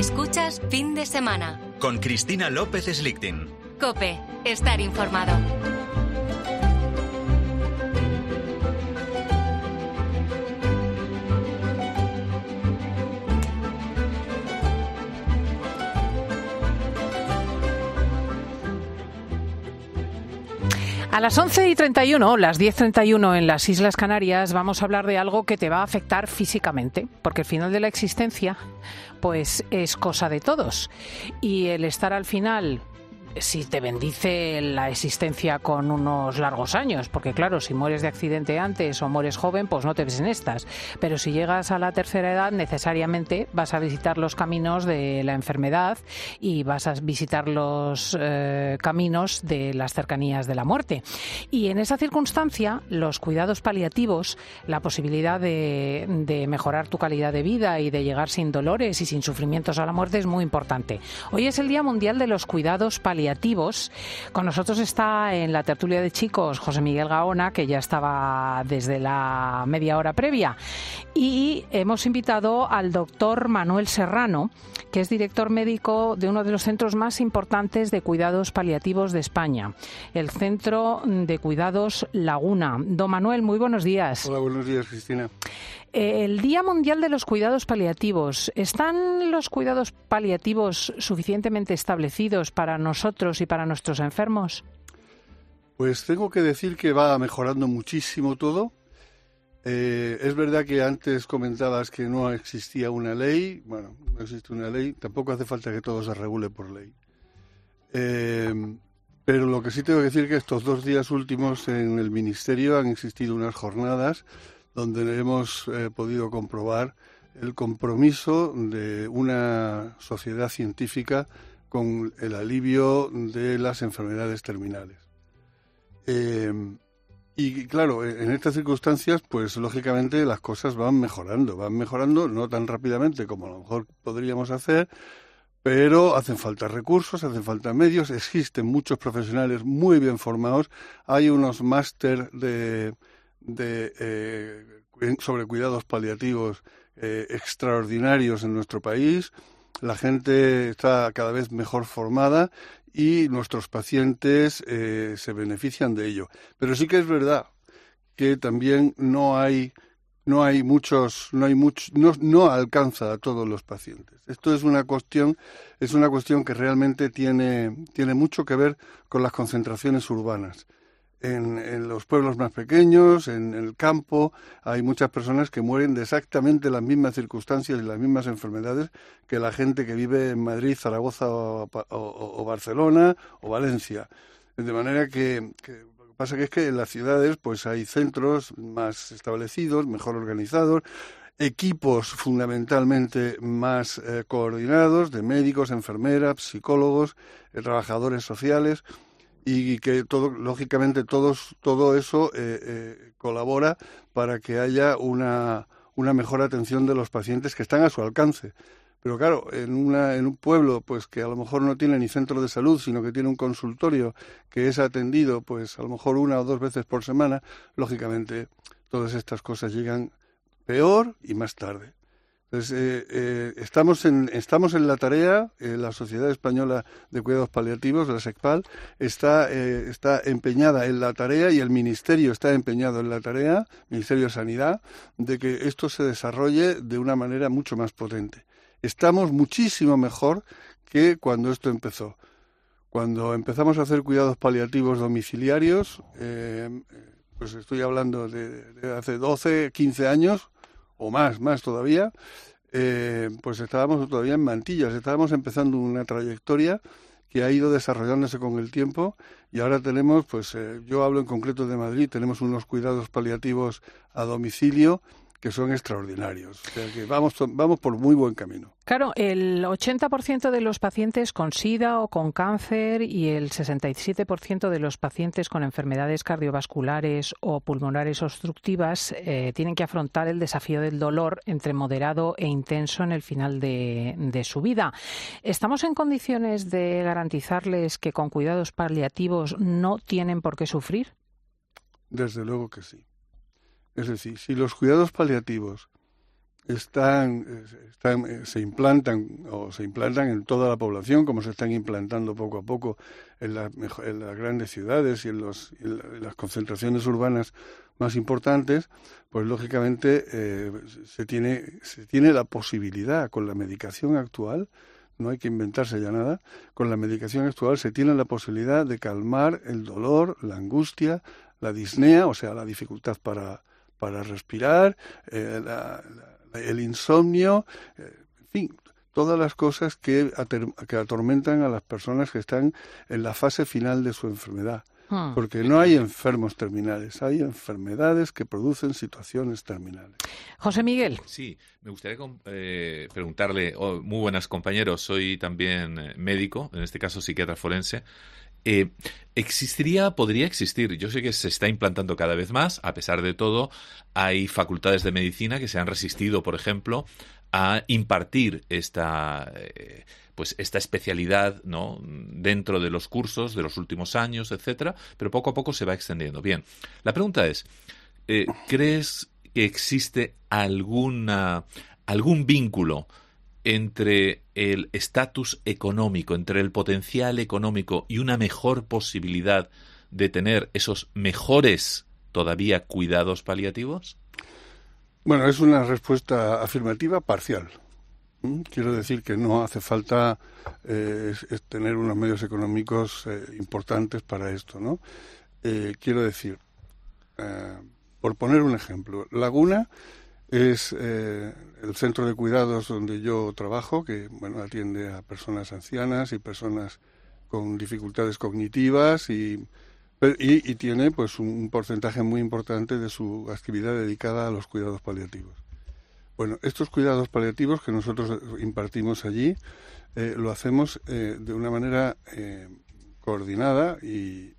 Escuchas Fin de Semana. Con Cristina López Slichting. COPE. Estar informado. A las 11:31, las 10:31 en las Islas Canarias, vamos a hablar de algo que te va a afectar físicamente, porque el final de la existencia pues es cosa de todos. Y el estar al final, si te bendice la existencia con unos largos años, porque claro, si mueres de accidente antes o mueres joven, pues no te ves en estas. Pero si llegas a la tercera edad, necesariamente vas a visitar los caminos de la enfermedad y vas a visitar los caminos de las cercanías de la muerte. Y en esa circunstancia, los cuidados paliativos, la posibilidad de mejorar tu calidad de vida y de llegar sin dolores y sin sufrimientos a la muerte es muy importante. Hoy es el Día Mundial de los Cuidados Paliativos. Con nosotros está en la tertulia de chicos José Miguel Gaona, que ya estaba desde la media hora previa, y hemos invitado al doctor Manuel Serrano, que es director médico de uno de los centros más importantes de cuidados paliativos de España, el Centro de Cuidados Laguna. Don Manuel, muy buenos días. Hola, buenos días, Cristina. El Día Mundial de los Cuidados Paliativos. ¿Están los cuidados paliativos suficientemente establecidos para nosotros y para nuestros enfermos? Pues tengo que decir que va mejorando muchísimo todo. Es verdad que antes comentabas que no existía una ley. Bueno, no existe una ley. Tampoco hace falta que todo se regule por ley. Pero lo que sí tengo que decir es que estos 2 días últimos en el Ministerio han existido unas jornadas donde hemos podido comprobar el compromiso de una sociedad científica con el alivio de las enfermedades terminales. Y claro, en estas circunstancias, pues lógicamente las cosas van mejorando no tan rápidamente como a lo mejor podríamos hacer, pero hacen falta recursos, hacen falta medios, existen muchos profesionales muy bien formados, hay unos máster sobre cuidados paliativos extraordinarios en nuestro país. La gente está cada vez mejor formada y nuestros pacientes se benefician de ello. Pero sí que es verdad que también no alcanza a todos los pacientes. Esto es una cuestión que realmente tiene mucho que ver con las concentraciones urbanas. En los pueblos más pequeños, en el campo, hay muchas personas que mueren de exactamente las mismas circunstancias y las mismas enfermedades que la gente que vive en Madrid, Zaragoza o Barcelona o Valencia. De manera que lo que pasa es que en las ciudades pues hay centros más establecidos, mejor organizados, equipos fundamentalmente más coordinados de médicos, enfermeras, psicólogos, trabajadores sociales, y que lógicamente todo eso colabora para que haya una mejor atención de los pacientes que están a su alcance. Pero claro, en un pueblo pues que a lo mejor no tiene ni centro de salud, sino que tiene un consultorio que es atendido pues a lo mejor 1 o 2 veces por semana, lógicamente todas estas cosas llegan peor y más tarde. Entonces, estamos en la tarea, la Sociedad Española de Cuidados Paliativos, la SECPAL, está empeñada en la tarea y el Ministerio está empeñado en la tarea, Ministerio de Sanidad, de que esto se desarrolle de una manera mucho más potente. Estamos muchísimo mejor que cuando esto empezó. Cuando empezamos a hacer cuidados paliativos domiciliarios, pues estoy hablando de hace 12, 15 años, o más todavía, pues estábamos todavía en mantillas, estábamos empezando una trayectoria que ha ido desarrollándose con el tiempo y ahora tenemos, pues yo hablo en concreto de Madrid, tenemos unos cuidados paliativos a domicilio que son extraordinarios. O sea que vamos por muy buen camino. Claro, el 80% de los pacientes con SIDA o con cáncer y el 67% de los pacientes con enfermedades cardiovasculares o pulmonares obstructivas tienen que afrontar el desafío del dolor entre moderado e intenso en el final de su vida. ¿Estamos en condiciones de garantizarles que con cuidados paliativos no tienen por qué sufrir? Desde luego que sí. Es decir, si los cuidados paliativos se implantan en toda la población, como se están implantando poco a poco en las grandes ciudades y en las concentraciones urbanas más importantes, pues lógicamente se tiene la posibilidad con la medicación actual. No hay que inventarse ya nada. Con la medicación actual se tiene la posibilidad de calmar el dolor, la angustia, la disnea, o sea, la dificultad para respirar, el insomnio, en fin, todas las cosas que atormentan a las personas que están en la fase final de su enfermedad. Porque no hay enfermos terminales, hay enfermedades que producen situaciones terminales. José Miguel. Sí, me gustaría preguntarle, muy buenas compañeros, soy también médico, en este caso psiquiatra forense. ¿Podría existir? Yo sé que se está implantando cada vez más, a pesar de todo, hay facultades de medicina que se han resistido, por ejemplo, a impartir esta especialidad, ¿no?, dentro de los cursos de los últimos años, etcétera, pero poco a poco se va extendiendo. Bien, la pregunta es, ¿crees que existe algún vínculo entre el estatus económico, entre el potencial económico y una mejor posibilidad de tener esos mejores todavía cuidados paliativos? Bueno, es una respuesta afirmativa parcial. Quiero decir que no hace falta tener unos medios económicos importantes para esto, ¿no? Quiero decir, por poner un ejemplo, Laguna es el centro de cuidados donde yo trabajo, que atiende a personas ancianas y personas con dificultades cognitivas y tiene pues un porcentaje muy importante de su actividad dedicada a los cuidados paliativos. Bueno, estos cuidados paliativos que nosotros impartimos allí lo hacemos de una manera coordinada y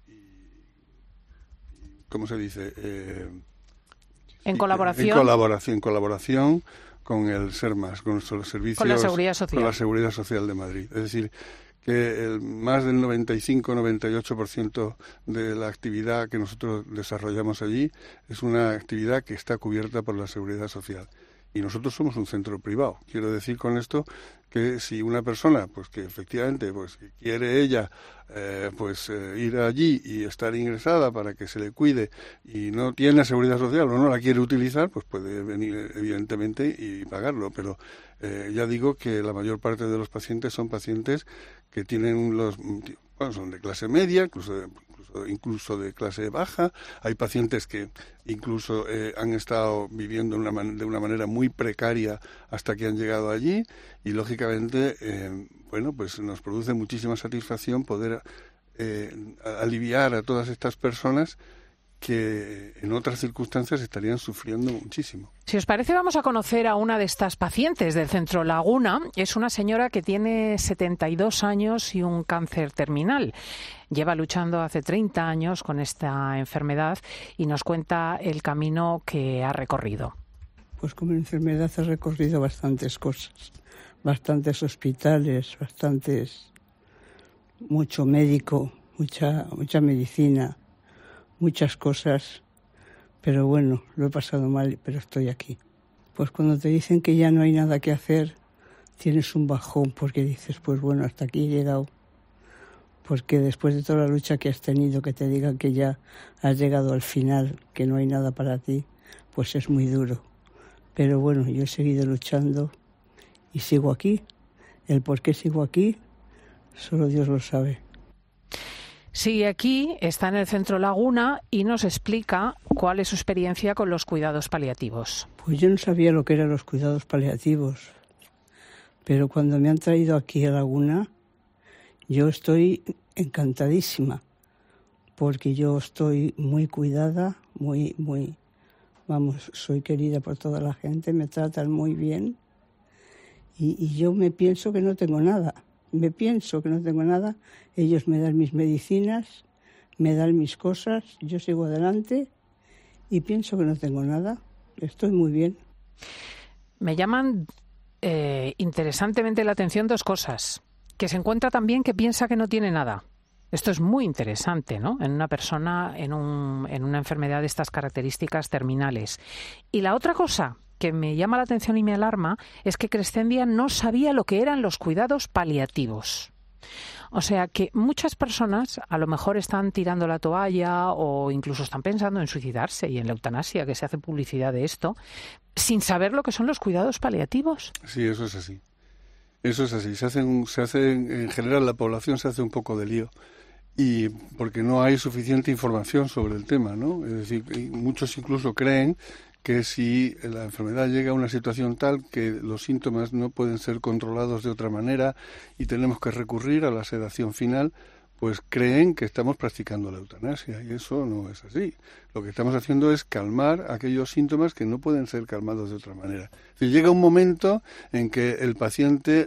¿cómo se dice? En colaboración. En colaboración con el SERMAS, con nuestros servicios. Con la Seguridad Social. Con la Seguridad Social de Madrid. Es decir, que más del 95-98% de la actividad que nosotros desarrollamos allí es una actividad que está cubierta por la Seguridad Social. Y nosotros somos un centro privado. Quiero decir con esto que si una persona, pues que efectivamente, pues que quiere ella, ir allí y estar ingresada para que se le cuide y no tiene seguridad social o no la quiere utilizar, pues puede venir evidentemente y pagarlo. Pero ya digo que la mayor parte de los pacientes son pacientes que tienen son de clase media, incluso de clase baja. Hay pacientes que incluso han estado viviendo de una manera muy precaria hasta que han llegado allí y lógicamente pues nos produce muchísima satisfacción poder aliviar a todas estas personas que en otras circunstancias estarían sufriendo muchísimo. Si os parece, vamos a conocer a una de estas pacientes del Centro Laguna. Es una señora que tiene 72 años y un cáncer terminal. Lleva luchando hace 30 años con esta enfermedad y nos cuenta el camino que ha recorrido. Pues como enfermedad he recorrido bastantes cosas, bastantes hospitales, mucho médico, mucha medicina, muchas cosas, pero bueno, lo he pasado mal, pero estoy aquí. Pues cuando te dicen que ya no hay nada que hacer, tienes un bajón porque dices, pues bueno, hasta aquí he llegado. Porque después de toda la lucha que has tenido, que te digan que ya has llegado al final, que no hay nada para ti, pues es muy duro. Pero bueno, yo he seguido luchando y sigo aquí. El por qué sigo aquí, solo Dios lo sabe. Sigue aquí, está en el Centro Laguna y nos explica cuál es su experiencia con los cuidados paliativos. Pues yo no sabía lo que eran los cuidados paliativos, pero cuando me han traído aquí a Laguna, yo estoy encantadísima, porque yo estoy muy cuidada, soy querida por toda la gente, me tratan muy bien y yo me pienso que no tengo nada. Ellos me dan mis medicinas, me dan mis cosas, yo sigo adelante y pienso que no tengo nada. Estoy muy bien. Me llaman interesantemente la atención dos cosas. Que se encuentra también que piensa que no tiene nada. Esto es muy interesante, ¿no? En una persona, en una enfermedad de estas características terminales. Y la otra cosa que me llama la atención y me alarma es que Crescendia no sabía lo que eran los cuidados paliativos. O sea que muchas personas a lo mejor están tirando la toalla o incluso están pensando en suicidarse y en la eutanasia, que se hace publicidad de esto, sin saber lo que son los cuidados paliativos. Sí, eso es así. Eso es así. Se hace en general la población se hace un poco de lío. Y porque no hay suficiente información sobre el tema, ¿no? Es decir, muchos incluso creen que si la enfermedad llega a una situación tal que los síntomas no pueden ser controlados de otra manera y tenemos que recurrir a la sedación final, pues creen que estamos practicando la eutanasia, y eso no es así. Lo que estamos haciendo es calmar aquellos síntomas que no pueden ser calmados de otra manera. Si llega un momento en que el paciente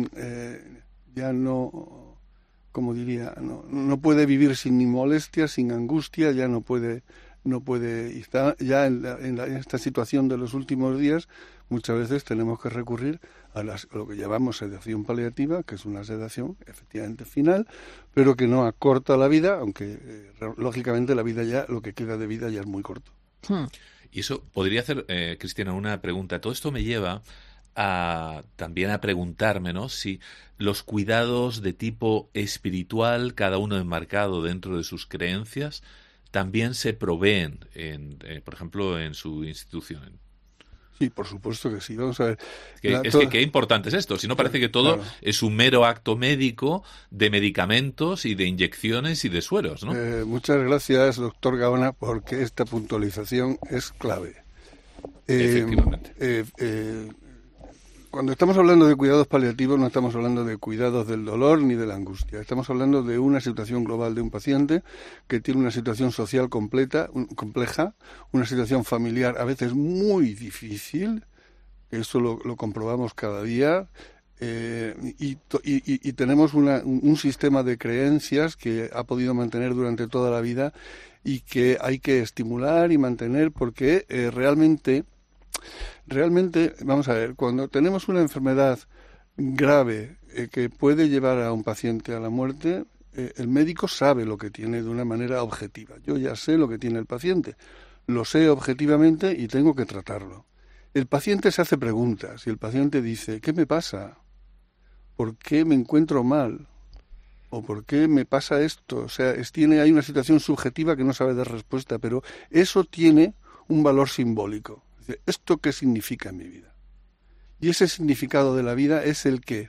ya no, como diría, no puede vivir sin ni molestia, sin angustia, ya no puede, y está ya en esta situación de los últimos días, muchas veces tenemos que recurrir a lo que llamamos sedación paliativa, que es una sedación efectivamente final, pero que no acorta la vida, aunque lógicamente la vida ya, lo que queda de vida ya es muy corto. Y eso podría hacer, Cristina, una pregunta. Todo esto me lleva también a preguntarme, ¿no?, si los cuidados de tipo espiritual, cada uno enmarcado dentro de sus creencias, también se proveen, por ejemplo, en su institución. Sí, por supuesto que sí. Vamos a ver. Qué importante es esto. Si no, parece que todo es un mero acto médico de medicamentos y de inyecciones y de sueros, ¿no? Muchas gracias, doctor Gaona, porque esta puntualización es clave. Efectivamente. Cuando estamos hablando de cuidados paliativos, no estamos hablando de cuidados del dolor ni de la angustia. Estamos hablando de una situación global de un paciente que tiene una situación social compleja, una situación familiar a veces muy difícil, eso lo comprobamos cada día, y tenemos un sistema de creencias que ha podido mantener durante toda la vida y que hay que estimular y mantener porque realmente, vamos a ver, cuando tenemos una enfermedad grave que puede llevar a un paciente a la muerte, el médico sabe lo que tiene de una manera objetiva. Yo ya sé lo que tiene el paciente, lo sé objetivamente y tengo que tratarlo. El paciente se hace preguntas y el paciente dice, ¿qué me pasa? ¿Por qué me encuentro mal? ¿O por qué me pasa esto? O sea, hay una situación subjetiva que no sabe dar respuesta, pero eso tiene un valor simbólico. ¿Esto qué significa en mi vida? Y ese significado de la vida es el que,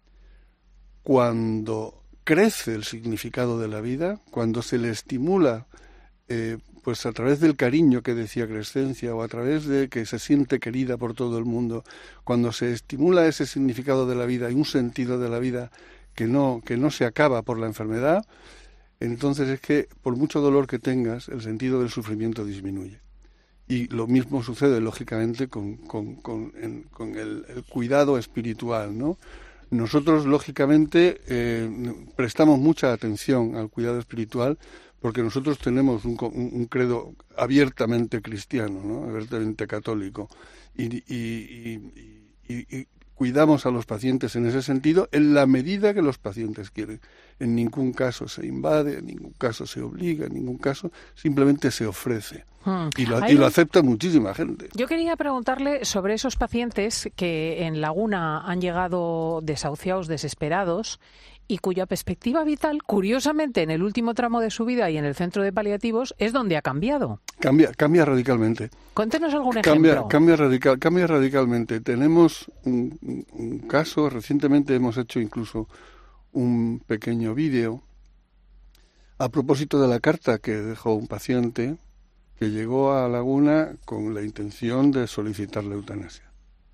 cuando crece el significado de la vida, cuando se le estimula, pues a través del cariño que decía Crescencia, o a través de que se siente querida por todo el mundo, cuando se estimula ese significado de la vida y un sentido de la vida que no se acaba por la enfermedad, entonces es que, por mucho dolor que tengas, el sentido del sufrimiento disminuye. Y lo mismo sucede, lógicamente, con el cuidado espiritual, ¿no? Nosotros, lógicamente, prestamos mucha atención al cuidado espiritual porque nosotros tenemos un credo abiertamente cristiano, ¿no?, abiertamente católico. Y cuidamos a los pacientes en ese sentido en la medida que los pacientes quieren. En ningún caso se invade, en ningún caso se obliga, en ningún caso simplemente se ofrece. Y lo acepta muchísima gente. Yo quería preguntarle sobre esos pacientes que en Laguna han llegado desahuciados, desesperados, y cuya perspectiva vital, curiosamente, en el último tramo de su vida y en el centro de paliativos, es donde ha cambiado. Cambia radicalmente. Cuéntenos algún ejemplo. Cambia radicalmente. Tenemos un caso, recientemente hemos hecho incluso un pequeño vídeo a propósito de la carta que dejó un paciente que llegó a Laguna con la intención de solicitar la eutanasia.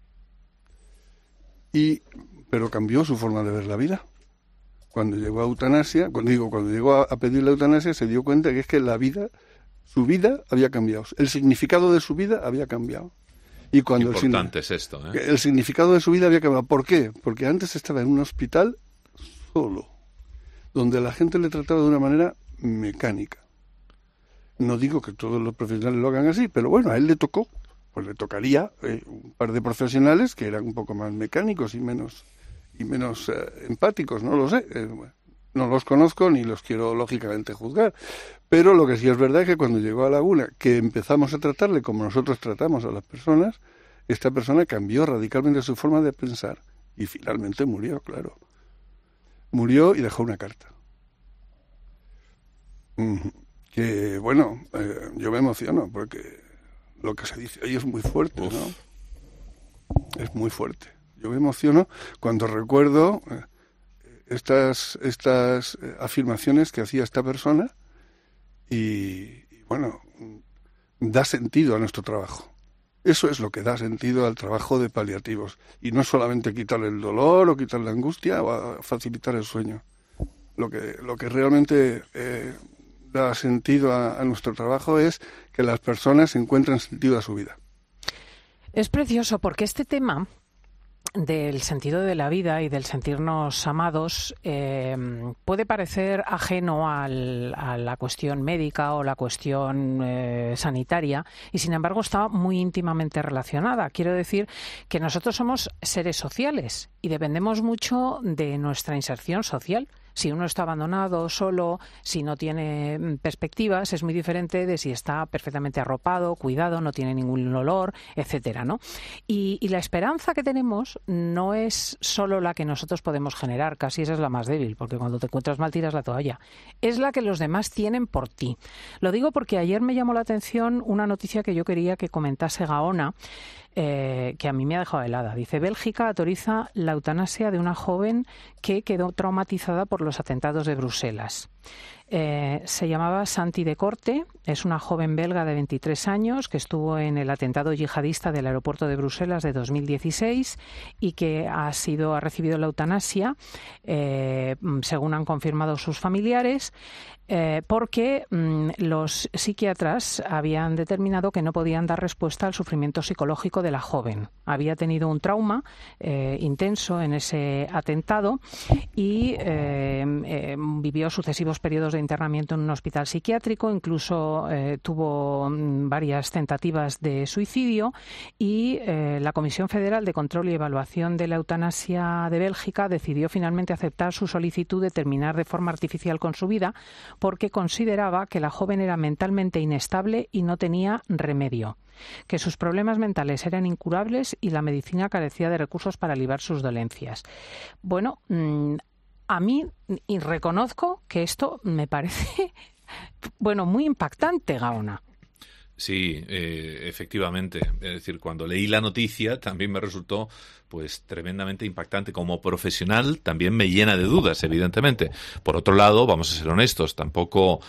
Pero cambió su forma de ver la vida. Cuando llegó a eutanasia, cuando llegó a pedir la eutanasia, se dio cuenta que es que su vida había cambiado, el significado de su vida había cambiado. Y cuando importante es esto, ¿eh? El significado de su vida había cambiado. ¿Por qué? Porque antes estaba en un hospital solo, donde la gente le trataba de una manera mecánica. No digo que todos los profesionales lo hagan así, pero bueno, a él le tocó, pues le tocaría un par de profesionales que eran un poco más mecánicos y menos empáticos, no lo sé, no los conozco ni los quiero lógicamente juzgar, pero lo que sí es verdad es que cuando llegó a Laguna, que empezamos a tratarle como nosotros tratamos a las personas, esta persona cambió radicalmente su forma de pensar y finalmente murió, claro. Murió y dejó una carta. Que, bueno, yo me emociono porque lo que se dice ahí es muy fuerte, ¿no? Es muy fuerte. Yo me emociono cuando recuerdo estas afirmaciones que hacía esta persona y, bueno, da sentido a nuestro trabajo. Eso es lo que da sentido al trabajo de paliativos. Y no solamente quitar el dolor o quitar la angustia o facilitar el sueño. Lo que realmente da sentido a nuestro trabajo es que las personas encuentren sentido a su vida. Es precioso porque este tema del sentido de la vida y del sentirnos amados puede parecer ajeno a la cuestión médica o la cuestión sanitaria y sin embargo está muy íntimamente relacionada. Quiero decir que nosotros somos seres sociales y dependemos mucho de nuestra inserción social. Si uno está abandonado, solo, si no tiene perspectivas, es muy diferente de si está perfectamente arropado, cuidado, no tiene ningún olor, etcétera, ¿no? Y la esperanza que tenemos no es solo la que nosotros podemos generar, casi esa es la más débil, porque cuando te encuentras mal tiras la toalla. Es la que los demás tienen por ti. Lo digo porque ayer me llamó la atención una noticia que yo quería que comentase Gaona, que a mí me ha dejado helada. Dice, Bélgica autoriza la eutanasia de una joven que quedó traumatizada por los atentados de Bruselas. Se llamaba Santi de Corte, es una joven belga de 23 años que estuvo en el atentado yihadista del aeropuerto de Bruselas de 2016 y que ha recibido la eutanasia, según han confirmado sus familiares, porque los psiquiatras habían determinado que no podían dar respuesta al sufrimiento psicológico de la joven. Había tenido un trauma intenso en ese atentado y vivió sucesivos periodos de internamiento en un hospital psiquiátrico, incluso tuvo varias tentativas de suicidio y la Comisión Federal de Control y Evaluación de la Eutanasia de Bélgica decidió finalmente aceptar su solicitud de terminar de forma artificial con su vida porque consideraba que la joven era mentalmente inestable y no tenía remedio, que sus problemas mentales eran incurables y la medicina carecía de recursos para aliviar sus dolencias. Bueno, a mí, y reconozco que esto me parece, bueno, muy impactante, Gaona. Sí, efectivamente. Es decir, cuando leí la noticia también me resultó pues tremendamente impactante. Como profesional también me llena de dudas, evidentemente. Por otro lado, vamos a ser honestos, tampoco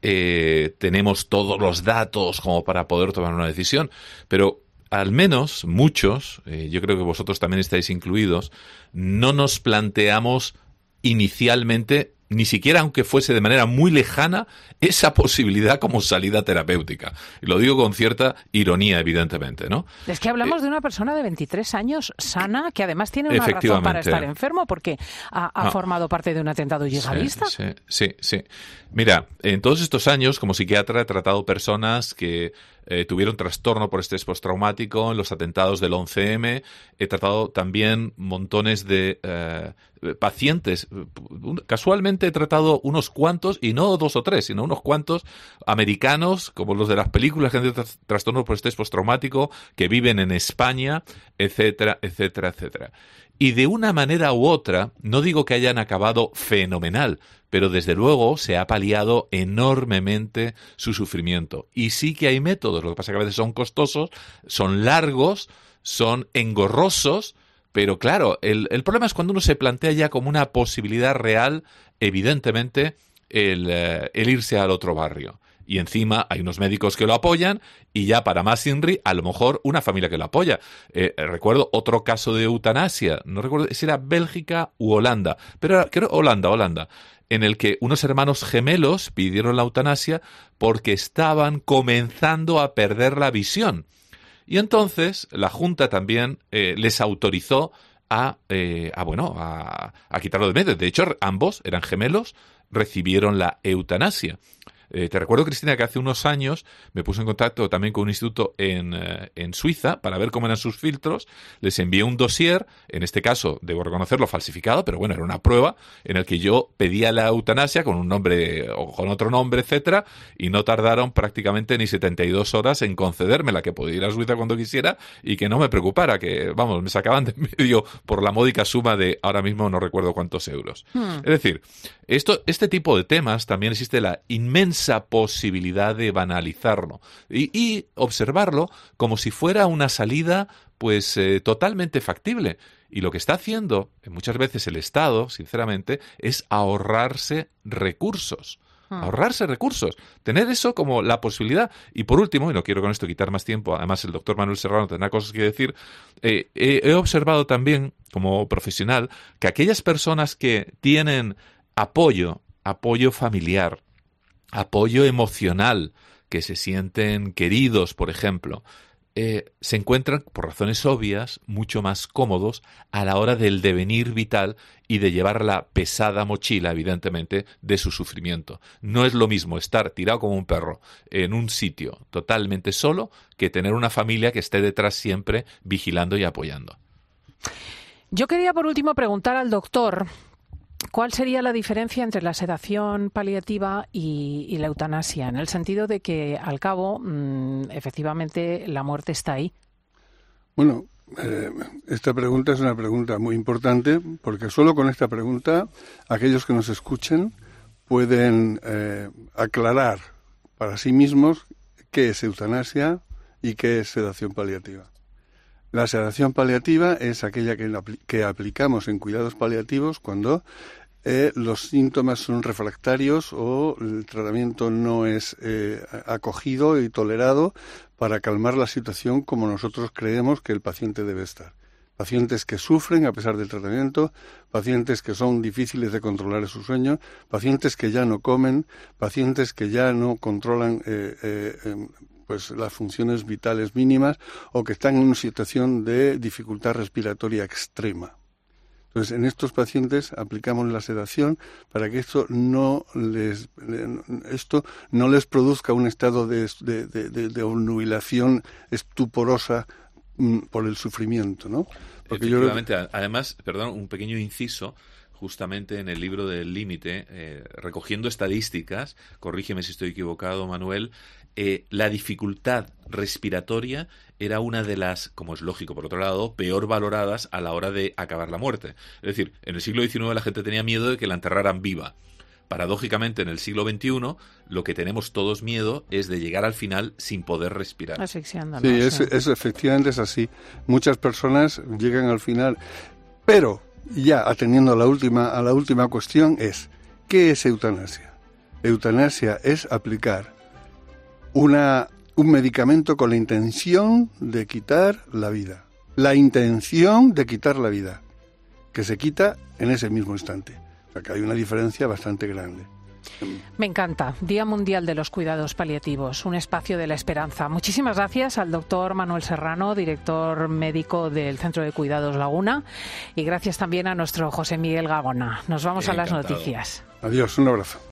tenemos todos los datos como para poder tomar una decisión, pero al menos muchos, yo creo que vosotros también estáis incluidos, no nos planteamos inicialmente, ni siquiera aunque fuese de manera muy lejana, esa posibilidad como salida terapéutica. Y lo digo con cierta ironía, evidentemente, ¿no? Es que hablamos de una persona de 23 años sana, que además tiene una razón para estar enfermo, porque ha formado parte de un atentado yihadista. Sí. Mira, en todos estos años, como psiquiatra, he tratado personas que tuvieron trastorno por estrés postraumático en los atentados del 11M. He tratado también montones de pacientes. Casualmente he tratado unos cuantos, y no 2 o 3, sino unos cuantos americanos, como los de las películas, que tienen trastorno por estrés postraumático, que viven en España, etcétera, etcétera, etcétera. Y de una manera u otra, no digo que hayan acabado fenomenal, pero desde luego se ha paliado enormemente su sufrimiento. Y sí que hay métodos, lo que pasa es que a veces son costosos, son largos, son engorrosos, pero claro, el problema es cuando uno se plantea ya como una posibilidad real, evidentemente, el irse al otro barrio. Y encima hay unos médicos que lo apoyan y ya para más INRI, a lo mejor una familia que lo apoya. Recuerdo otro caso de eutanasia, no recuerdo si era Bélgica u Holanda, pero creo Holanda, en el que unos hermanos gemelos pidieron la eutanasia porque estaban comenzando a perder la visión. Y entonces la Junta también les autorizó a quitarlo de medio. De hecho, ambos eran gemelos, recibieron la eutanasia. Te recuerdo, Cristina, que hace unos años me puse en contacto también con un instituto en Suiza para ver cómo eran sus filtros. Les envié un dossier, en este caso, debo reconocerlo, falsificado, pero bueno, era una prueba en el que yo pedía la eutanasia con un nombre o con otro nombre, etcétera, y no tardaron prácticamente ni 72 horas en concedérmela, que podía ir a Suiza cuando quisiera y que no me preocupara, que, vamos, me sacaban de en medio por la módica suma de, ahora mismo no recuerdo cuántos euros. Es decir, este tipo de temas también existe la inmensa posibilidad de banalizarlo y observarlo como si fuera una salida pues totalmente factible. Y lo que está haciendo muchas veces el Estado, sinceramente, es ahorrarse recursos. Tener eso como la posibilidad. Y por último, y no quiero con esto quitar más tiempo, además el doctor Manuel Serrano tendrá cosas que decir, he observado también como profesional que aquellas personas que tienen apoyo familiar, apoyo emocional, que se sienten queridos, por ejemplo, se encuentran, por razones obvias, mucho más cómodos a la hora del devenir vital y de llevar la pesada mochila, evidentemente, de su sufrimiento. No es lo mismo estar tirado como un perro en un sitio totalmente solo que tener una familia que esté detrás siempre vigilando y apoyando. Yo quería, por último, preguntar al doctor ¿cuál sería la diferencia entre la sedación paliativa y la eutanasia? En el sentido de que, al cabo, efectivamente, la muerte está ahí. Bueno, esta pregunta es una pregunta muy importante, porque solo con esta pregunta aquellos que nos escuchen pueden aclarar para sí mismos qué es eutanasia y qué es sedación paliativa. La sedación paliativa es aquella que aplicamos en cuidados paliativos cuando los síntomas son refractarios o el tratamiento no es acogido y tolerado para calmar la situación como nosotros creemos que el paciente debe estar. Pacientes que sufren a pesar del tratamiento, pacientes que son difíciles de controlar su sueño, pacientes que ya no comen, pacientes que ya no controlan pues las funciones vitales mínimas o que están en una situación de dificultad respiratoria extrema. Entonces, en estos pacientes aplicamos la sedación para que esto no les produzca un estado de obnubilación estuporosa por el sufrimiento, ¿no? Porque efectivamente, además, perdón, un pequeño inciso. Justamente en el libro del Límite, recogiendo estadísticas, corrígeme si estoy equivocado, Manuel, la dificultad respiratoria era una de las, como es lógico por otro lado, peor valoradas a la hora de acabar la muerte. Es decir, en el siglo XIX la gente tenía miedo de que la enterraran viva. Paradójicamente, en el siglo XXI, lo que tenemos todos miedo es de llegar al final sin poder respirar. Asfixiándonos. Sí, eso efectivamente es así. Muchas personas llegan al final, pero ya atendiendo a la última cuestión es, ¿qué es eutanasia? Eutanasia es aplicar un medicamento con la intención de quitar la vida. La intención de quitar la vida, que se quita en ese mismo instante. O sea que hay una diferencia bastante grande. Me encanta. Día Mundial de los Cuidados Paliativos, un espacio de la esperanza. Muchísimas gracias al doctor Manuel Serrano, director médico del Centro de Cuidados Laguna, y gracias también a nuestro José Miguel Gagona. Nos vamos a las noticias. Adiós, un abrazo.